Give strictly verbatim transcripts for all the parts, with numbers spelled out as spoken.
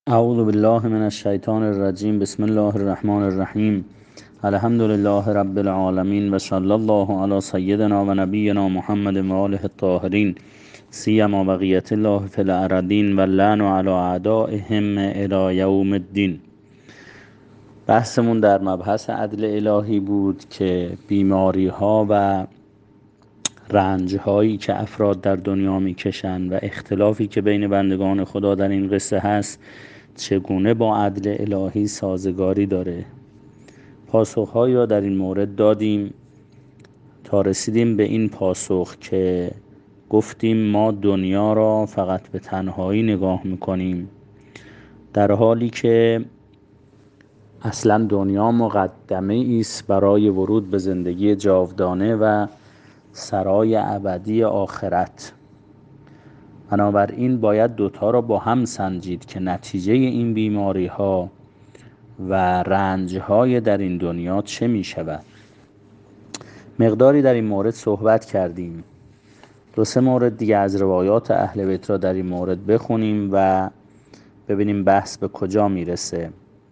اعوذ بالله من الشیطان الرجیم. بسم الله الرحمن الرحیم. الحمد لله رب العالمین و صلی الله علی سیدنا و نبینا محمد و آله الطاهرین سیما بقیت الله فی الارضین و اللعن علی اعدائهم الی یوم الدین. بحثمون در مبحث عدل الهی بود که بیماری ها و رنج هایی که افراد در دنیا میکشند و اختلافی که بین بندگان خدا در این قصه هست چگونه با عدل الهی سازگاری داره. پاسخهایی را در این مورد دادیم تا رسیدیم به این پاسخ که گفتیم ما دنیا را فقط به تنهایی نگاه میکنیم، در حالی که اصلا دنیا مقدمه است برای ورود به زندگی جاودانه و سرای ابدی آخرت. بنابراین باید دوتا را با هم سنجید که نتیجه این بیماری ها و رنج های در این دنیا چه می شود. مقداری در این مورد صحبت کردیم. دو سه مورد دیگه از روایات اهل بیت را در این مورد بخونیم و ببینیم بحث به کجا میرسه.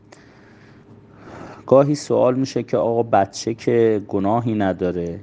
گاهی سوال میشه که آقا بچه که گناهی نداره،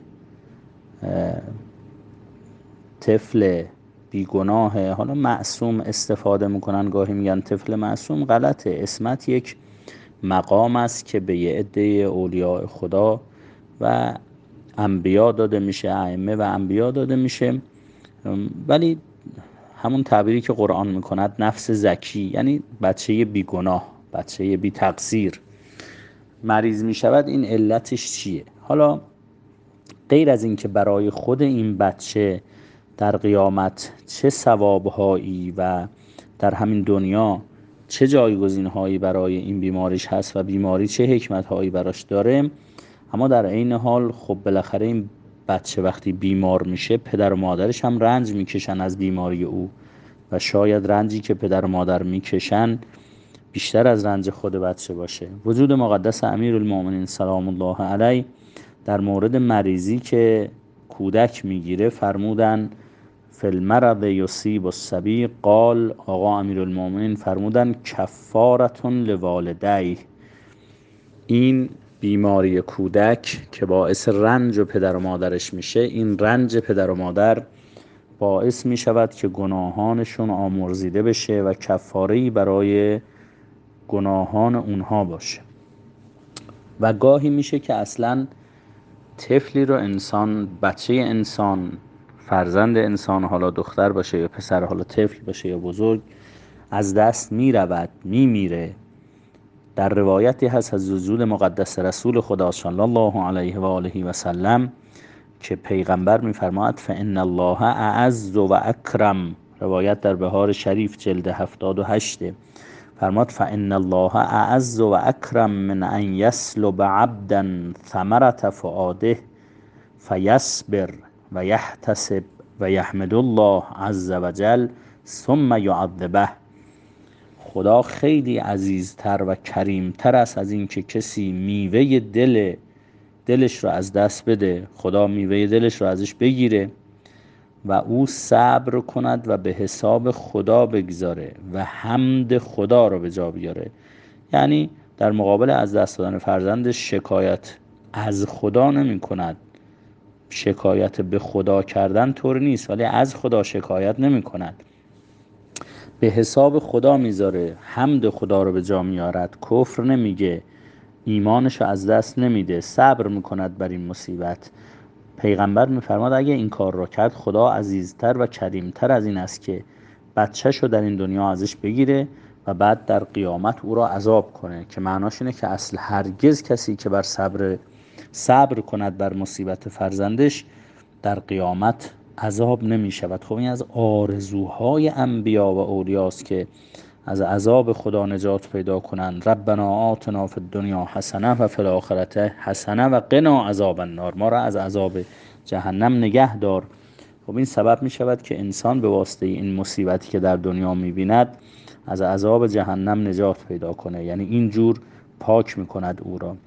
طفل بیگناهه، حالا معصوم استفاده میکنن، گاهی میگن طفل معصوم. غلطه. عصمت یک مقام است که به یه عده اولیاء خدا و انبیا داده میشه، ائمه و انبیا داده میشه، ولی همون تعبیری که قرآن میکند نفس زکی، یعنی بچه بیگناه، بچه بی تقصیر مریض میشود. این علتش چیه؟ حالا غیر از این که برای خود این بچه در قیامت چه ثوابهایی و در همین دنیا چه جایگزینهایی برای این بیماریش هست و بیماری چه حکمتهایی براش داره، اما در عین حال خب بالاخره این بچه وقتی بیمار میشه پدر و مادرش هم رنج میکشن از بیماری او و شاید رنجی که پدر و مادر میکشن بیشتر از رنج خود بچه باشه. وجود مقدس امیرالمؤمنین سلام الله علیه در مورد مریضی که کودک میگیره فرمودن فی المرض یصیب الصبی، قال آقا امیرالمؤمنین فرمودن کفارتون لوالدیه. این بیماری کودک که باعث رنج پدر و مادرش میشه، این رنج پدر و مادر باعث میشود که گناهانشون آمرزیده بشه و کفاره‌ای برای گناهان اونها باشه. و گاهی میشه که اصلا طفلی رو انسان، بچه انسان، فرزند انسان، حالا دختر باشه یا پسر، حالا طفل باشه یا بزرگ، از دست میرود، میمیره. در روایتی هست از وجود مقدس رسول خدا صلی الله علیه و آله و سلم که پیغمبر میفرماید فان الله اعز و اکرم. روایت در بهار شریف جلد هفتاد و هشت فرماد فان الله اعز و اکرم من ان یسلب عبدا ثمرة فؤاده فیصبر و یحتسب و یحمد الله عز وجل ثم یعذبه. خدا خیلی عزیزتر و کریمتر است از این که کسی میوه دل دلش رو از دست بده، خدا میوه دلش رو ازش بگیره و او صبر کند و به حساب خدا بگذاره و حمد خدا رو به جا بیاره. یعنی در مقابل از دست دادن فرزندش شکایت از خدا نمی کند. شکایت به خدا کردن طور نیست، ولی از خدا شکایت نمی کند، به حساب خدا میذاره، حمد خدا رو به جا میارد، کفر نمیگه، ایمانش رو از دست نمیده، صبر میکند بر این مصیبت. پیغمبر میفرماد اگه این کار رو کرد خدا عزیزتر و کریمتر از این است که بچه‌ش رو در این دنیا ازش بگیره و بعد در قیامت او را عذاب کنه، که معناش اینه که اصل هرگز کسی که بر صبر صبر کند بر مصیبت فرزندش در قیامت عذاب نمی شود. خب این از آرزوهای انبیا و اولیاست که از عذاب خدا نجات پیدا کنند. ربنا آتنا فی الدنیا حسنه و فی الاخره حسنه و قنا عذاب النار. ما را از عذاب جهنم نگه دار. خب این سبب می شود که انسان به واسطه این مصیبتی که در دنیا می بیند از عذاب جهنم نجات پیدا کنه، یعنی اینجور پاک می کند او را.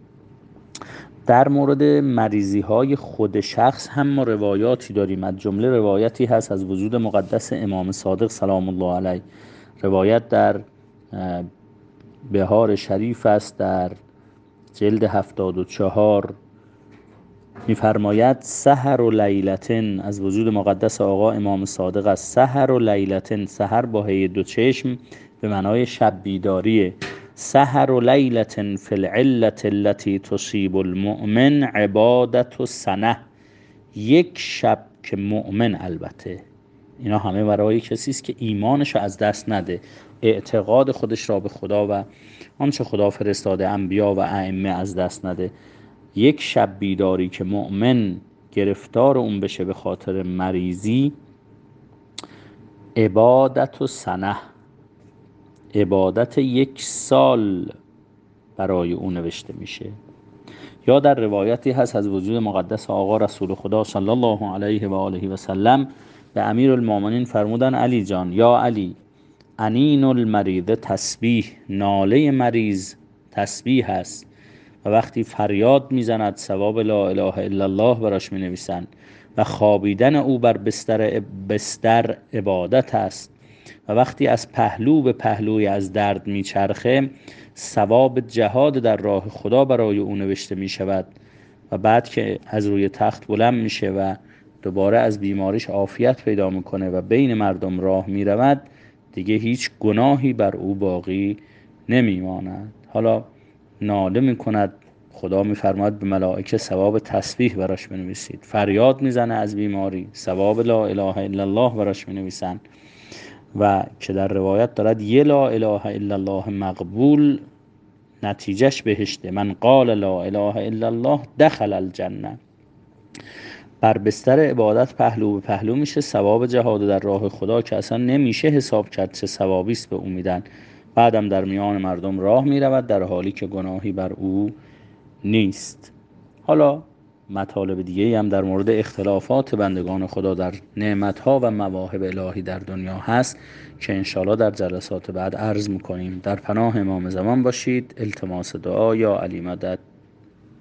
در مورد مریضی های خود شخص هم ما روایاتی داریم. از جمله روایتی هست از وجود مقدس امام صادق سلام الله علیه. روایت در بهار شریف است در جلد هفتاد و چهار می‌فرماید سحر و لیلتن، از وجود مقدس آقا امام صادق است. سحر و لیلتن، سحر با هی دو چشم به معنای شب بیداریه. سحر و لیلتن فی العلت التي تصیب المؤمن عبادت و سنه، یک شب که مؤمن، البته اینا همه برای کسی است که ایمانش از دست نده، اعتقاد خودش را به خدا و آنچه خدا فرستاده انبیا و ائمه از دست نده. یک شب بیداری که مؤمن گرفتار اون بشه به خاطر مریضی، عبادت و سنه، عبادت یک سال برای اون نوشته میشه. یا در روایتی هست از وجود مقدس آقا رسول خدا صلی الله علیه و آله و سلم به امیرالمومنین فرمودن علی جان، یا علی، انین المریض تسبیح، ناله مریض تسبیح هست و وقتی فریاد میزند ثواب لا اله الا الله براش مینویسن و خوابیدن او بر بستر بستر عبادت است و وقتی از پهلو به پهلوی از درد میچرخه ثواب جهاد در راه خدا برای او نوشته میشود و بعد که از روی تخت بلند میشه و دوباره از بیماریش عافیت پیدا میکنه و بین مردم راه میرود، دیگه هیچ گناهی بر او باقی نمیماند. حالا ناله میکند، خدا میفرماید به ملائکه ثواب تسبیح براش بنویسید. فریاد میزنه از بیماری، ثواب لا اله الا الله براش بنویسن و که در روایت دارد یه لا اله الا الله مقبول نتیجهش بهشته. من قال لا اله الا الله دخل الجنه. بر بستر عبادت پهلو به پهلو میشه، ثواب جهاد در راه خدا که اصلا نمیشه حساب کرد چه ثوابی است به او میدن. بعدم در میان مردم راه میرود در حالی که گناهی بر او نیست. حالا مطالب دیگه هم در مورد اختلافات بندگان خدا در نعمتها و مواهب الهی در دنیا هست که انشالله در جلسات بعد عرض میکنیم. در پناه امام زمان باشید. التماس دعا. یا علی مدد.